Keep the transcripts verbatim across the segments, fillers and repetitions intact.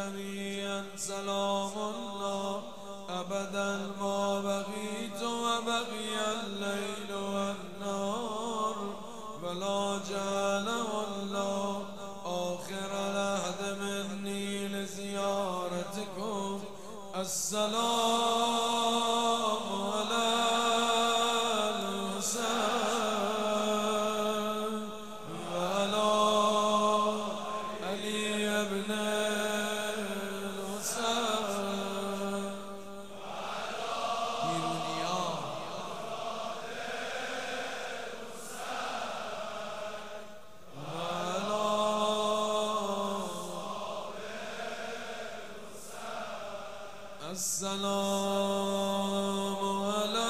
جميعا سلام الله أبدا ما بقيت وبقي الليل والنهار ولا جعله الله آخر العهد مني لزيارتكم. السلام على الحسين وعلى علي بن الحسين بیرونیا السلام على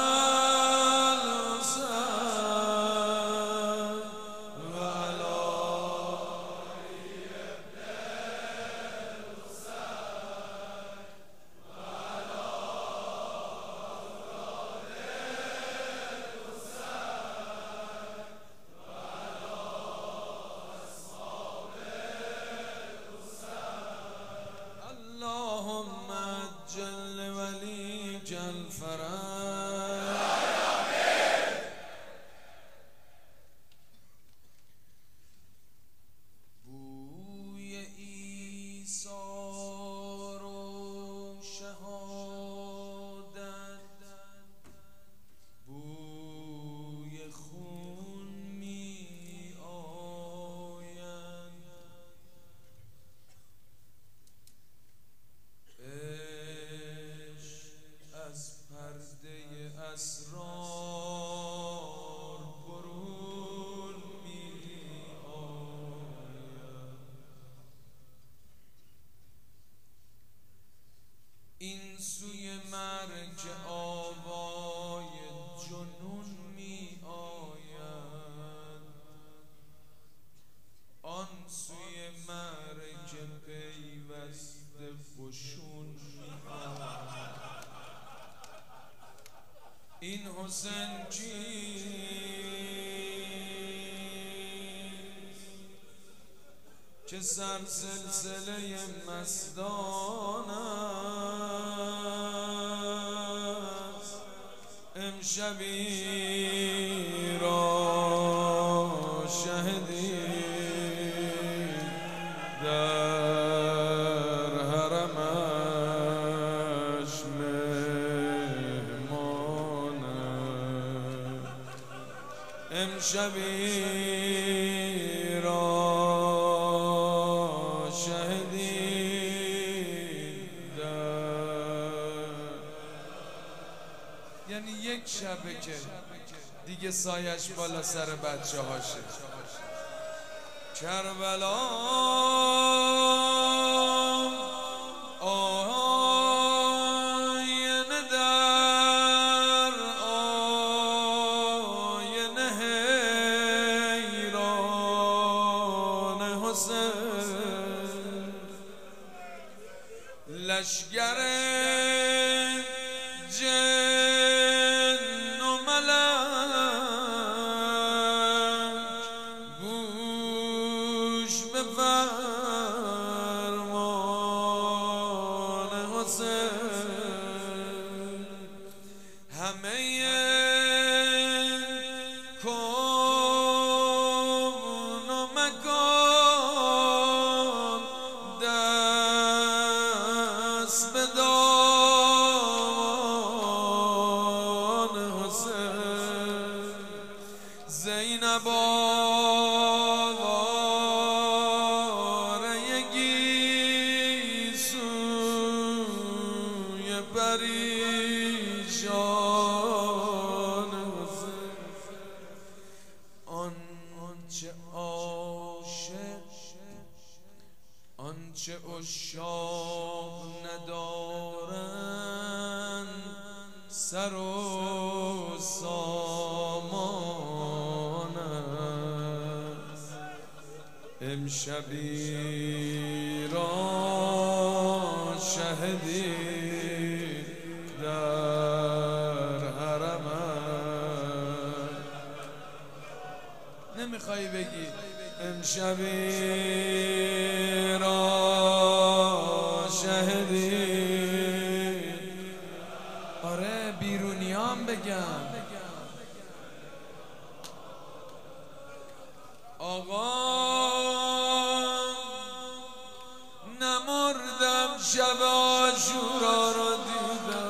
الحسين وعلى علي بن الحسين وعلى أولاد الحسين وعلى أصحاب الحسين. اللهم جل ولي جل فرج بوی ایثار و شهادت بوی خون می آید از پرده اسرار برون می آید. این سوی مرگ آوای جنون می آید، آن سوی مرگ پیوسته خشون می آید. این حسین چیست که سر سلسله مستان است؟ امشبی را شهدی در حرمش مهمان، امشبی را شهدی در، یعنی یک شبه که دیگه سایش بالا سر بچه هاشه. کربلا آینه در آینه حیران حسین، لشگر جن و ملک گوش به فرمان حسین. همه کون و مکان دست به دامان حسین. زینب آواره گیسوی پریشان حسین. آنچه عاشق آنچه عشاق ندارند سر و سامان است. امشبی را شهدی در حرمت. نمیخوای بگی امشبی را مردم شب عاشورا رو دیدم.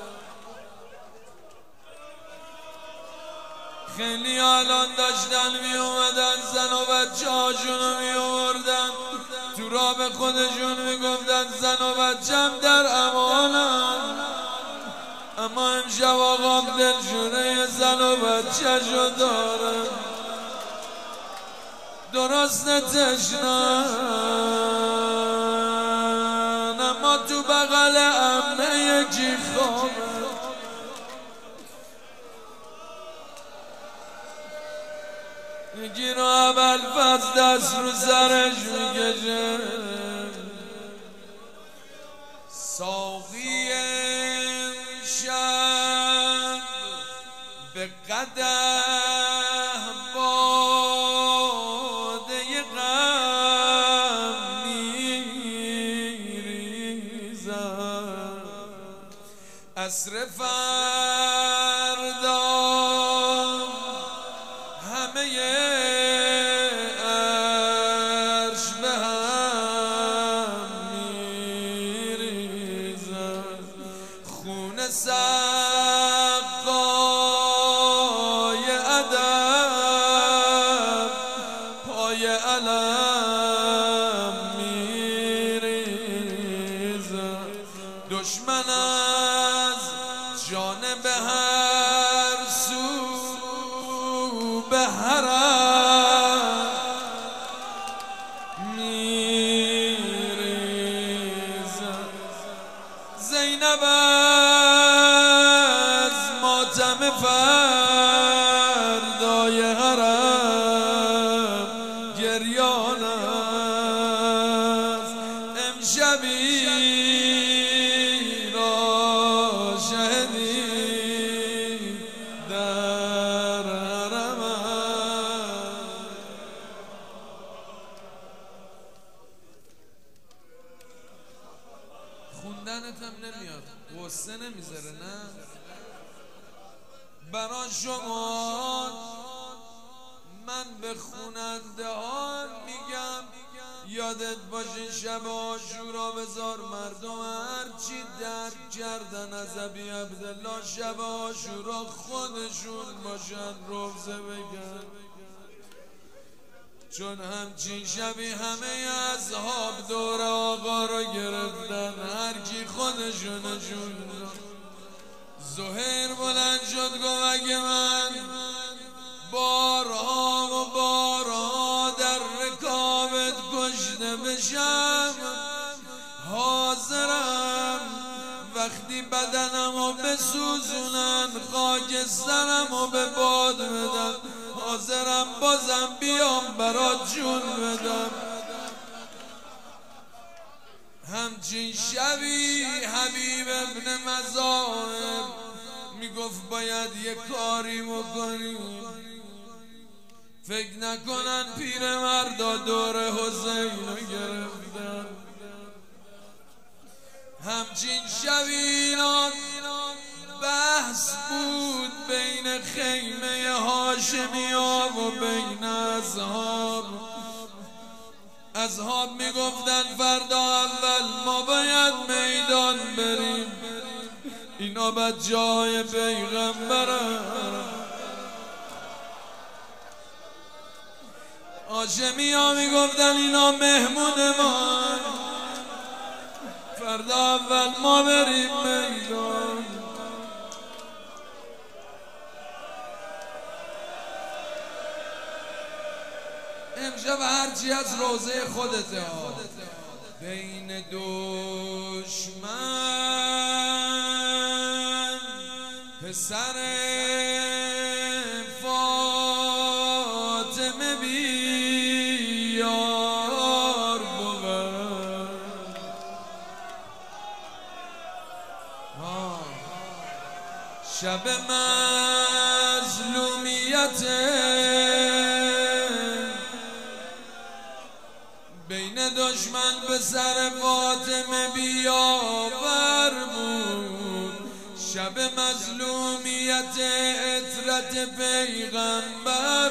خیلی الان داشتن می اومدن زن و بچه هاشونو می آوردن تو راه، به خودشون می گفتن زن و بچم در امانم، اما امشب آقام دلشونه زن و بچه شو داره. درست تشنن اما تو بغل امنه یکی خوابه. یکی رو ابوالفضل دست رو سرش میکشه، ساقی امشب به قدح باده غم میریزد. عصر فردا همه عرش به هم میریزد. خون سقای ادب پای علم میریزد. دشمن از جانب هر سو به حرم میریزد. زینب از ماتم فردای حرم گریان است. امشبی را شهدی در حرم است. خوندنت هم نمیاد، غصه نمیذاره نه؟ برا شما من به خوننده ها میگم یادت باشه شب عاشورا بذار مردم هرچی درک کردن از ابی عبدالله شب عاشورا خودشون باشن روزه بگن، چون همچین شبی همه اصحاب دور آقا رو گرفتن، هر کی خودشونشون. زهیر بلند شد گفت اگه من بارها و بارها در رکابت کشته بشم حاضرم وقتی بدنم رو بسوزونن خاکسترم رو به باد بدم، حاضرم بازم بیام برات جون بدم. همچین شبی حبیب ابن مذاهب میگفت باید یه کاری بکنیم، فکر نکنن پیر مردا دور حسین رو گرفتن. همچین شبی اینا بحث بود بین خیمه هاشمیا و بین اصحاب. اصحاب میگفتن فردا اول ما باید میدان بریم، اینا بعد جای پیغمبرن. هاشمیا میگفتن اینا مهمون ما، فردا اول ما بریم میدان. امشب هرچی از روزه خودته ها. بین دشمن پسر فاطمه بیار بود، شب مظلومیت بین دشمن به سر فاطمه بیاور بود، شب مظلومیت عطرت پیغمبر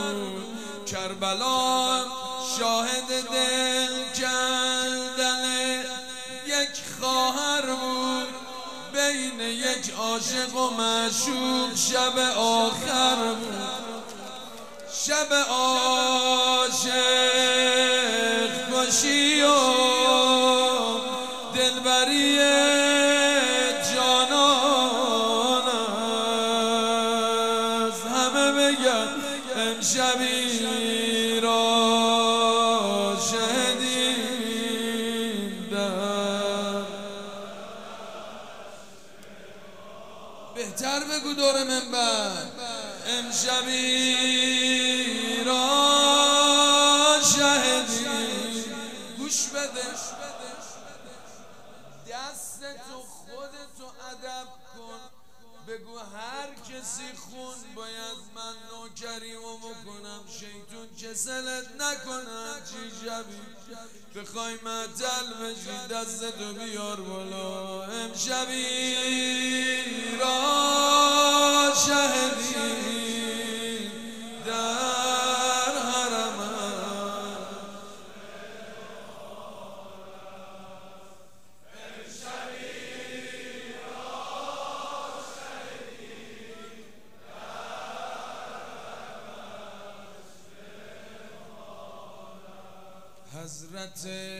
بود. کربلا شاهد دل کندن یک خواهر بود بین یک عاشق و معشوق، شب آخر بود، شب عاشق کشی و دلبری جانان است. همه بگن امشبی را شنیدم. بهتر بگو دور منبر امشبی را شهدی. گوش بده، دستتو خودتو ادب کن، بگو هر کسی خون باید من نوکریمو بکنم، شیطون کسلت نکنم. چی شبی بخوای معطل بشی دستتو بیار بالا. امشبی را شهدی در حرم حضرت.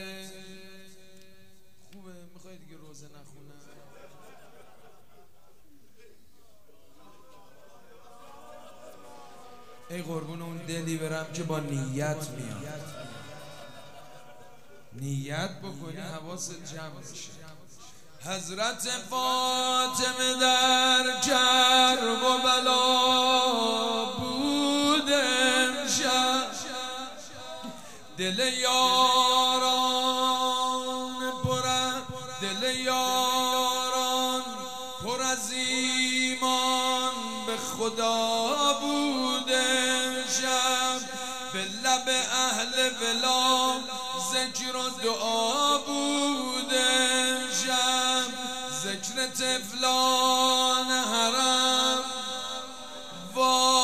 خوبه میخوای دیگه روزه نخونم؟ ای قربون اون دلی برم که با نیت میاد، نیت بکنی حواست جمع میشه. حضرت فاطمه در کربلا بود امشب، دل یاران پر دل یاران پر از ایمان به خدا بود امشب، به لب اهل ولا ذکر و دعا بود امشب، ذکر طفلان حرم و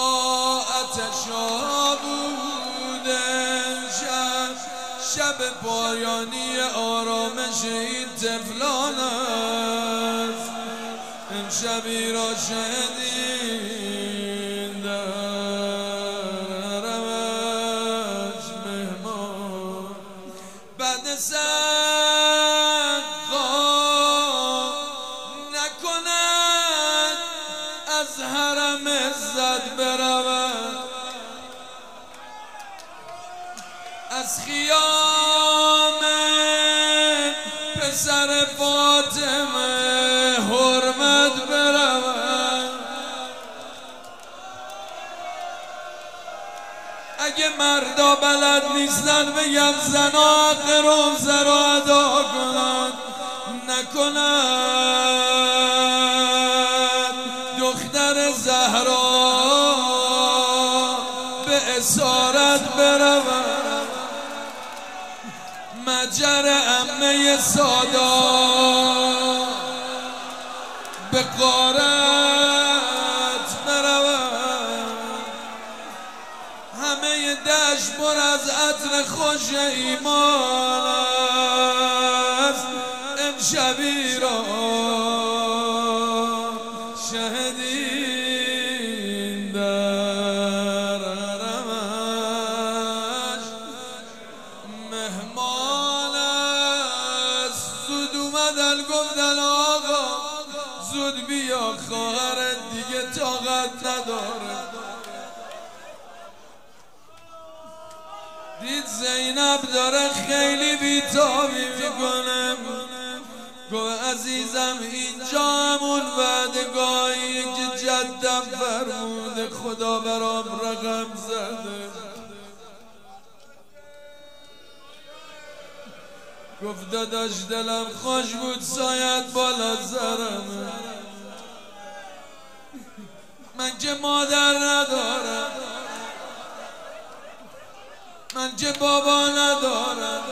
آتشا بود امشب، شب پایانی آرامش این طفلان است. امشبی را شنیدیم در حرمش مهمان، بعد سقا نکند از حرم عزت برود، از خیام پسر فاطمه حرمت برود. اگه مردا بلد نیستن بگم زنا حق روزه رو ادا کنن، نکنن دختر زهرا به اسارت برود، مجر عمه سادا به غارت برود، همه دشت پر از عطر خوش ایمان است. امشبی را شهدین در حرمش مهمان است. زود اومدن گفتن آقا زود بیا، خواهرت دیگه طاقت نداره. دید زینب داره خیلی بیتابی میکنه، گو عزیزم اینجا همون وعدگاهی که جدم فرموده، خدا برام رقم زده. گفت داداش دلم خوش بود سایت بالا سرم، من که مادر ندارم، من که بابا ندارم،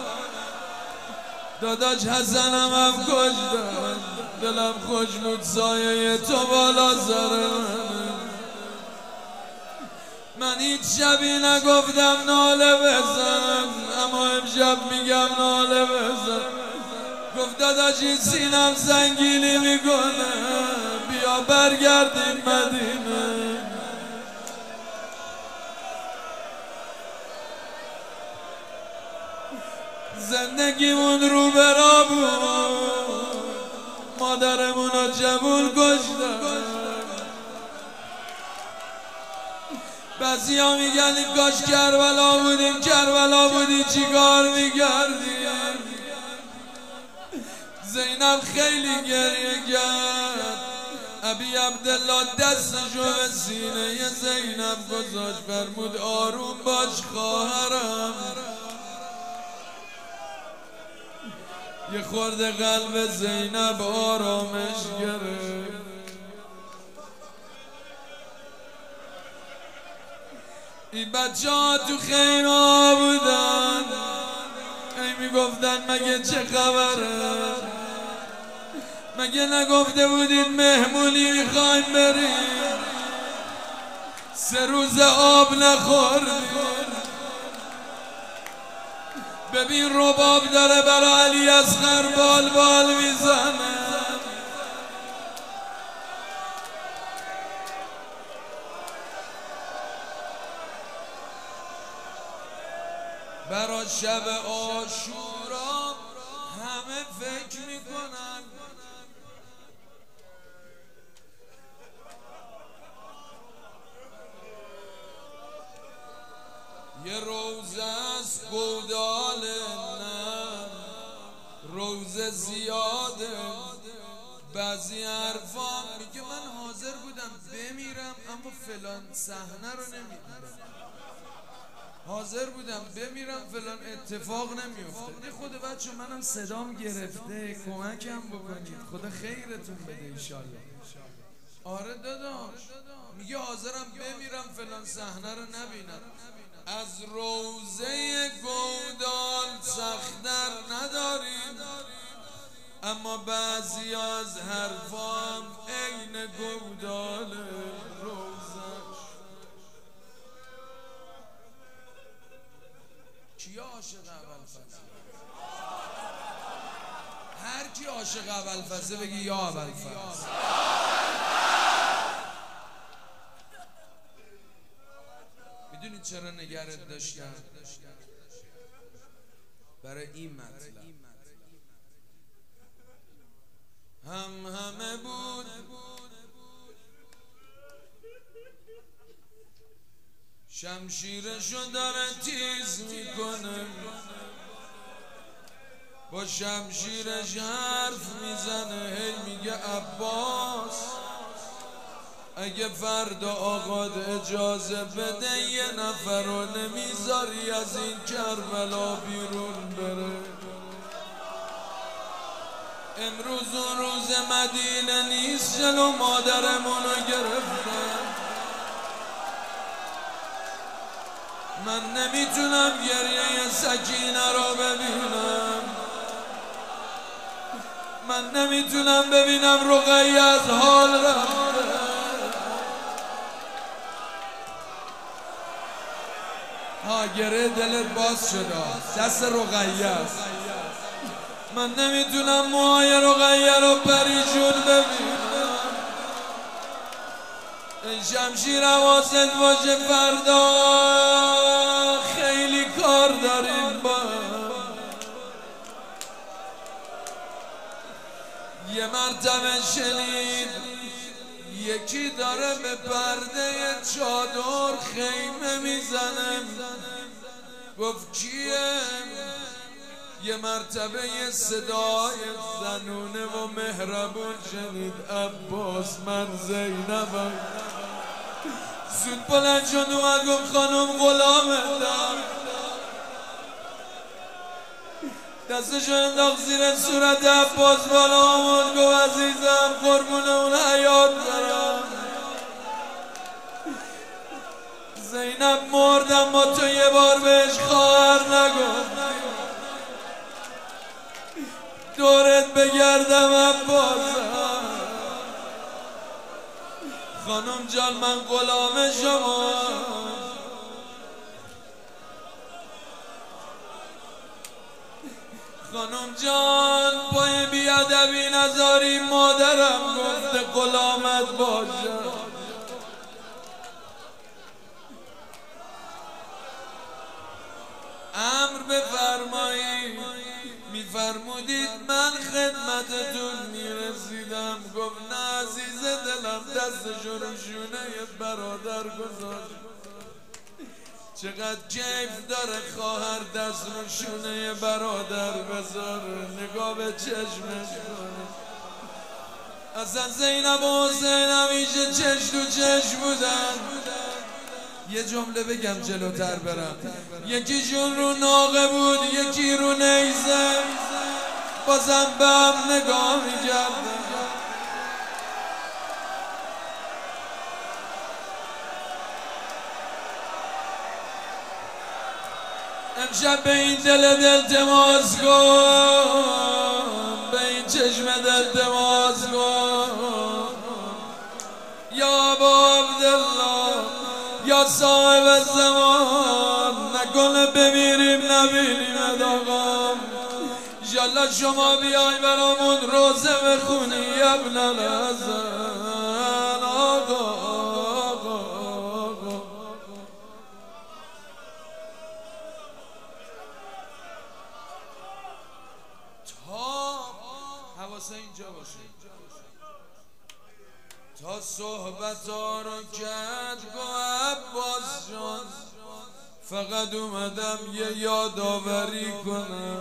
داداش حسنم هم کشتن، دلم خوش بود سایه تو بالا سرم. من هیچ شبی نگفتم ناله بزن، اما امشب میگم ناله بزن. گفت داداشی سینم سنگینی میکنه بیا برگردیم مدینه. زندگیمون رو برا بود، مادرمون رو جبول کشتن. بعضی ها میگن این کاش کربلا بودیم، کربلا بودی چی کار میکردی؟ زینب خیلی گریه کرد. ابی عبدالله دستشو به سینه زینب گذاشت، فرمود آروم باش خواهرم. یه خورده قلب زینب آرامش گرفت. این بچه ها تو خیمه بودن، ای میگفتن مگه چه خبره؟ مگه نگفته بودید مهمونی میخوایم بریم؟ سه روز آب نخوردیم. ببین رباب داره برای علی اصغر بال بال میزنه. برا شب عاشورا همه فکر میکنن یه روزه است گودال، نه روزه زیاده. بعضی حرفا میگه من حاضر بودم بمیرم اما فلان صحنه رو نمیدیدم، حاضر بودم بمیرم فلان اتفاق نمیفته. یه خود بچه منم صدام گرفته، کمکم بکنید، خدا خیرتون بده ایشالله. آره داداش میگه حاضرم بمیرم فلان صحنه رو نبینم. از روزه گودال سخت‌تر نداریم، اما بعضی از حرفام عین گودال روزش. کیا عاشق ابوالفضل؟ هر کی عاشق ابوالفضل بگی یا ابوالفضل. میدونی چرا نگرت داشتم؟ برای این مطلب هم همه بود شمشیرشو داره تیز میکنه، با شمشیرش حرف میزنه، هی میگه عباس اگه فردا آقاد اجازه بده یه نفر رو نمیذاری از این کربلا بیرون بره. امروز اون روز مدینه نیست، جلو مادرمونو گرفتن. من نمیتونم گریه سکینه رو ببینم، من نمیتونم ببینم رقیه از حال رفته. ها گره دلت باز شده، دست رقیه است. من نمیتونم موهای رقیه رو پریشون ببینم. این شمشیر حواست باشه فردا خیلی کار داریم با یه مرتبه شنید یکی داره به پرده چادر خیمه میزنه. گفت کیه؟ یه مرتبه یه صدای زنونه و مهربون شنید. عباس من زینبم. زود بلند شد اومد گفت خانم غلامتم. دستشو انداخت زیر صورت عباس بالا آمد گفت عزیزم قربون اون حیات برم. زینب مردم با تو یه بار بهش خواهر نگفت. دورت بگردم عباسم. خانم جان من غلام شما. خانم جان باید بیادبی نذاری مادرم گفته غلامت باشه. امر بفرمایید. میفرمودید من خدمتتون میرسیدم. گفت نه عزیز دلم دستشو رو شونه برادر گذاشت. چقدر کیف داره خواهر دست رو شونه برادر بذاره، نگاه به چشمش کنه. اصلا زینب و حسین همیشه چش تو چش بودن. یه جمله بگم جلوتر برم. یکیشون رو ناقه بود، یکی رو نیزه، بازم به هم نگاه میکردن. امشب به این دل دل تماس کن، به این چشم دل تماس کن. یا ابا عبدالله، یا صاحب زمان، نکنه بمیریم نبینیم آقا. انشالله شما بیای برامون روزه بخونی ابن الحسن آقا. حواسه اینجا باشه. تا صحبت ها رو کرد گو عباس جان، فقط اومدم یه یادآوری کنم.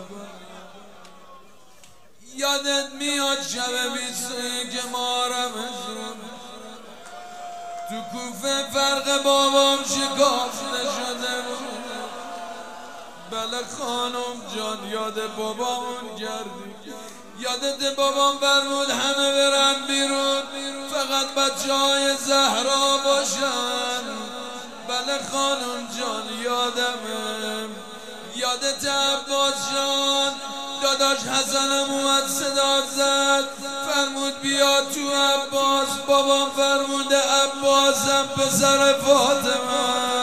یادت میاد شب بیست و یک محرم تو کوفه فرق بابام شکافته شده بود. بله خانم جان یاد بابامون کردی. یادت بابام فرمود همه برن بیرون فقط بچه های زهرا باشن. بله خانم جان یادمه. یادت عباس جان داداش حسنم اومد صدا زد فرمود بیا تو عباس. بابام فرموده عباسم پسر فاطمه.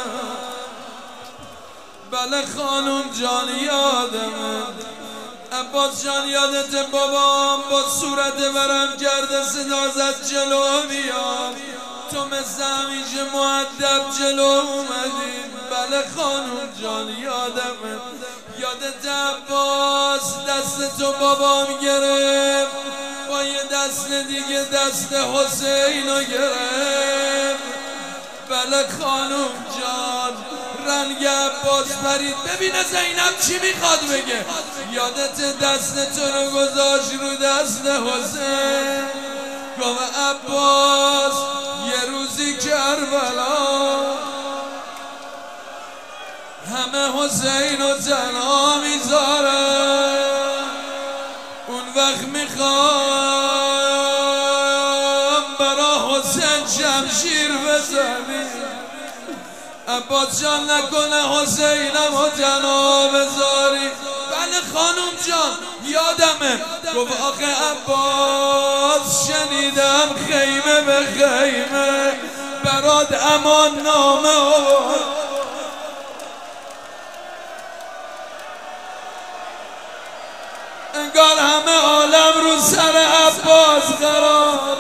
بله خانم جان یادمه. عباس جان یادت بابام با صورت برم کرده صدا زد جلو بیا. تو مثل همیشه مؤدب جلو اومدی. بله خانم جان یادمه. یادت عباس دست تو بابام گرفت با یه دست دیگه دست حسین رو گرفت. بله خانم جان رنگ عباس پرید. ببینه زینب چی میخواد بگه. یادت دست تو رو گذاشت رو دست حسین. گفت عباس یه روزی کربلا همه حسین و تنها میذارن. اون وقت میخوام برا حسین شمشیر بزنی. عباس جان نکنه حسینم و تنها بذاری. بله خانم جان یادمه. گفت آخه عباس شنیدم خیمه به خیمه برات امان نامه آورد. انگار همه عالم رو سر عباس قرار.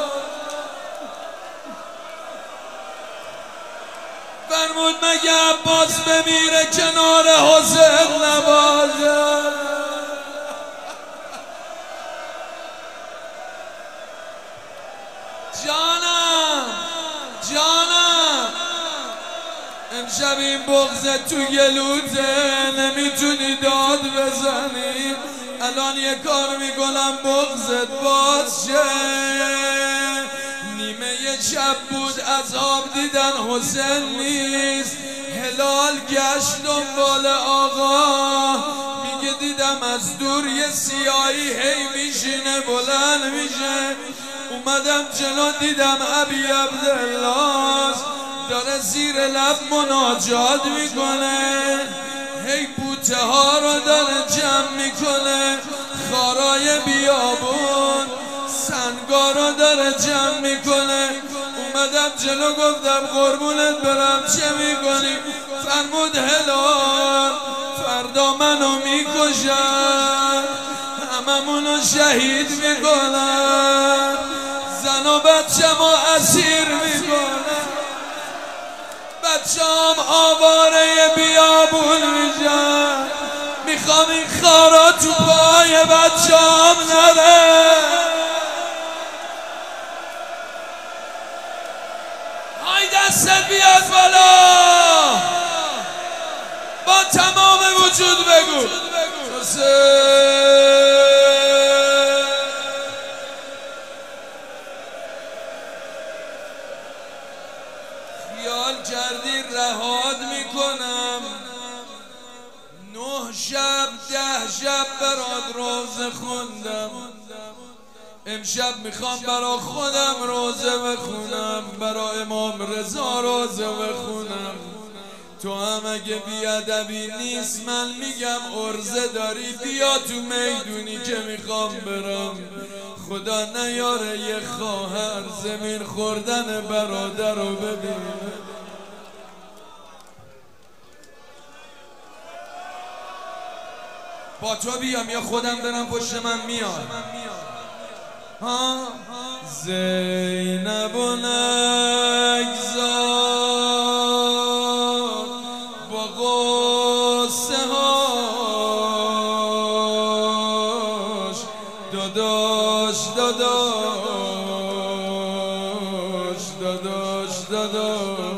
فرمود مگه عباس بمیره کنار حسین نباشه. جانم جانم امشب این بغضت تو گلوته نمیتونی داد بزنی. الان یه کار میکنم بغضت باز شه. نیمه یه شب بود عذاب دیدن حسین نیست. هلال گشت دنبال آقا میگه دیدم از دور یه سیاهی هی میشینه بلند میشه. اومدم جلو دیدم ابی عبدالله داره زیر لب مناجات میکنه. هی بوته ها رو داره جمع میکنه. خارای بیابون سنگا رو داره جمع میکنه. اومدم جلو گفتم قربونت برم چه میکنی؟ فرمود هلال فردا منو میکشن. هممونو شهید میکنن، زن و بچه ما اسیر میکنن، بچه هم آواره بیابون میشن. میخوام این خارا تو پای بچه هم نره. های دستت بیاد بالا، با تمام وجود بگو خیال کردی رهاد میکنم، نه شب ده شب برات روزه خوندم، امشب میخوام برا خودم روزه بخونم، برا امام رضا روزه بخونم. تو هم اگه بیادبی نیست من میگم ارزه داری، بیا تو میدونی که میخوام برم. خدا نیاره یه خواهر زمین خوردن برادر رو ببین. با تو بیام یا خودم برم پشت من میاد؟ ها زینب و نگذار با غصه هاش، داداش داداش داداش داداش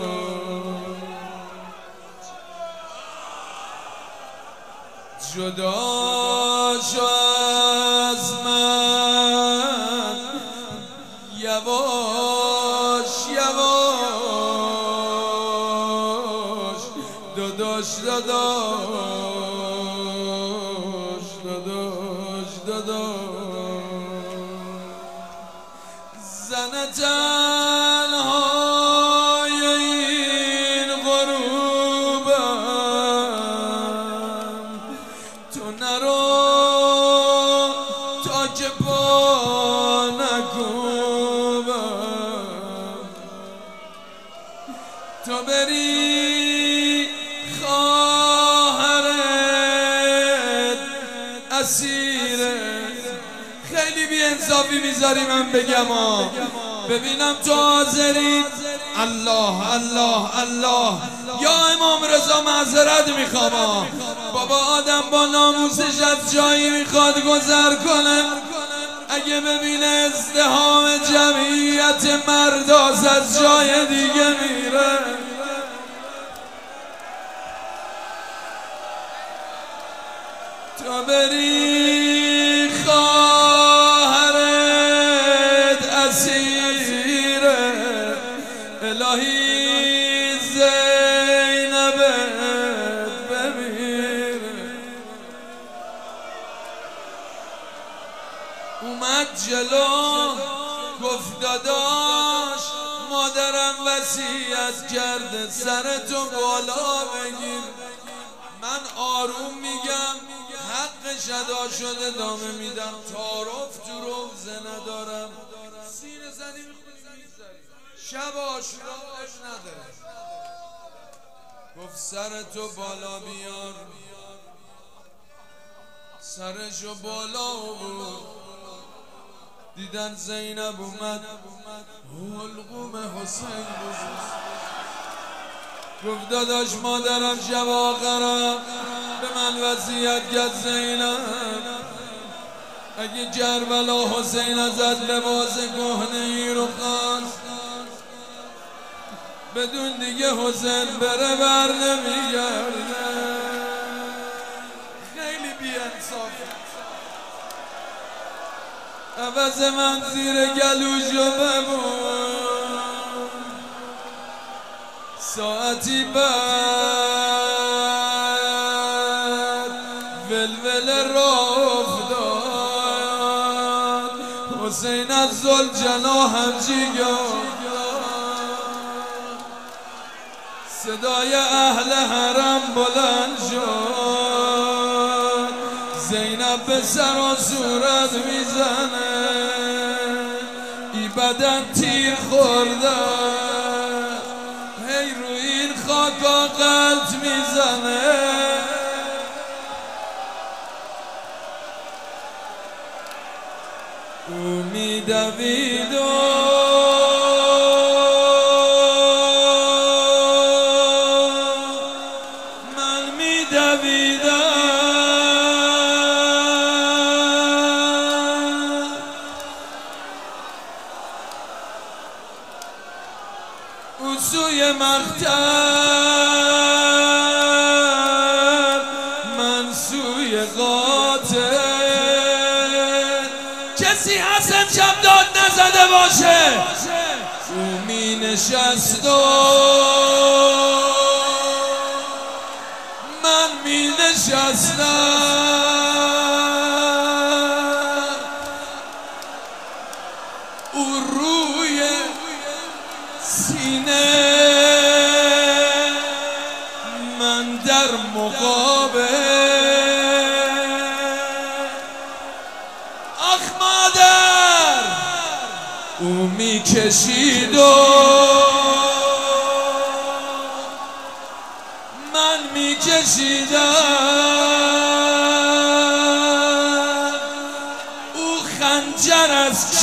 جدا شو از من، یواش یواش داداش داداش داداش داداش زن تنهای این غروبم، تو نرو تا که پا نکوبم، تو بری خواهرت اسیره. خیلی بی انصافی میذاری من بگم ها، ببینم تو حاضری. الله الله الله یا امام رضا معذرت میخوام، بابا آدم با ناموسش از جایی میخواد گذر کنه، اگه ببینه ازدحام جمعیت مرداز از جای دیگه میره. تو بری خواهرت اسیره، الهی زینبت بمیره. اومد جلو گفت داداش مادرم وصیت کرده سرتو بالا بگیر. من آروم میگم حقش ادا شده ادامه میدم، تعارف تو روزه ندارم. سینه زنی میخونی میذاری شب آشوراش نداره. گفت سرتو بالا بیار، سرشو بالا بود. دیدن زینب اومد حلقوم حسین بود. گفت داداش مادرم شب آخرم به من وصیت کرد زینب اگه کربلا حسین ازت لباس کهنه ای رو خواست بدون دیگه حسین بره بر نمیگرده. خیلی بی‌انصافه. عوض من زیر گلوشو ببون، ساعتی بعد ولول راه افتاد، حسین از ذوالجناح جیگار، صدای اهل حرم بلند شد، زینب به سر و صورت میزنه، ای بدن تیر خورده، هی روی این خاکا قلط میزنه. او میدوید و من میدویدم، او سوی مقتل من سوی قاتل. کسی هست امشب داد نزده باشه؟ او می نشست و من می نشستم، او روی سینه من در مقابل. آخ مادر او می کشید و من می کشیدم، او خنجر از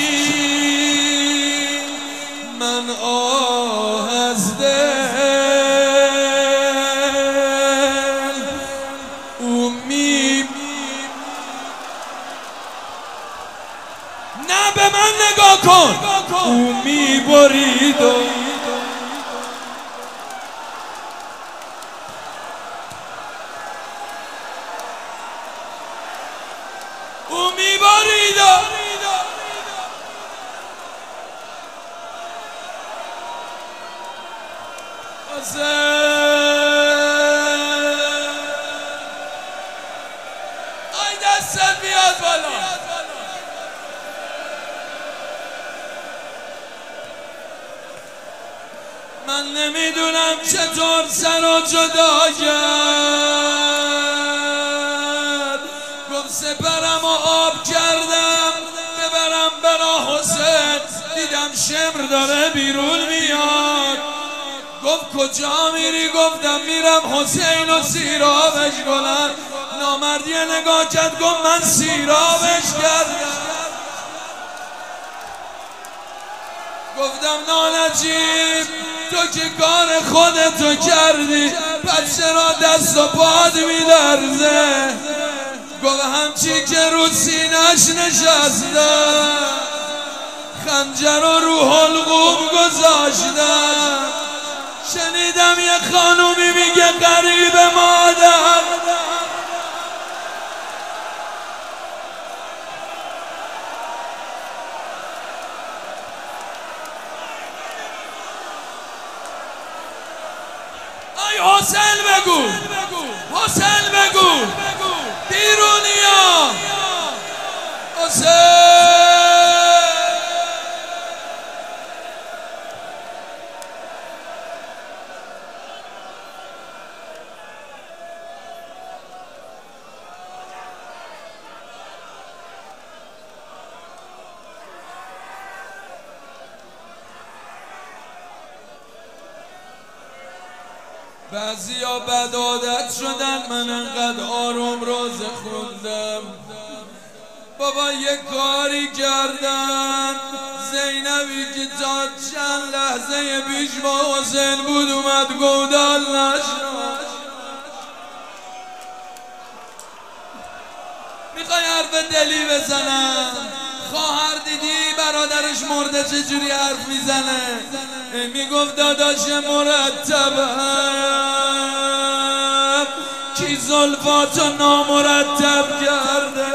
چین من آه از دل. او می نه به من نگاه کن، او می برید و او می برید و آی دستت بیاد بالا. من نمیدونم چطور سر و جدا کرد، گفت سپرم و آب کردم ببرم برا حسین، دیدم شمر داره بیرون میاد. گفت کجا میری؟ گفتم میرم حسین و سیرابش کنم. نامردی نگاه کرد گفت من سیرابش کردم. گفتم نانجیب تو که کار خودتو کردی، پس چرا دست و پاد میلرزه؟ گفت همچی که رو سینش نشستم خنجر رو رو حلقوم گذاشتم. شنیدم یه خانومی میگه قریب مادر، ای حسین بگو، حسین بگو بیرونیا حسین. بعضیا بد عادت شدن، من انقدر آروم روزه خوندم. بابا یه کاری کردن، زینبی که تا چند لحظه پیش با حسین بود اومد گودال نشد. میخوای حرف دلی بزنم؟ خواهر دیدی برادرش مرده چجوری حرف میزنه؟ میگفت داداش مرتبم کی زلفاتو نامرتب کرده؟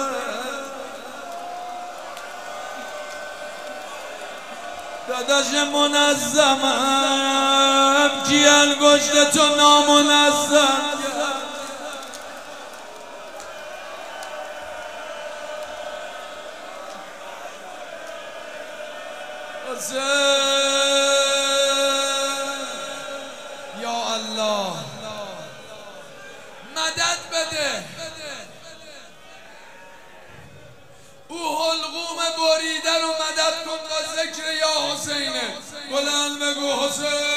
داداش منظمم کی انگشتتو نامنظم کرده؟ یا الله مدد بده. او حلقوم بریده رو مدد کن تا ذکر یا حسینه. بلند بگو حسین.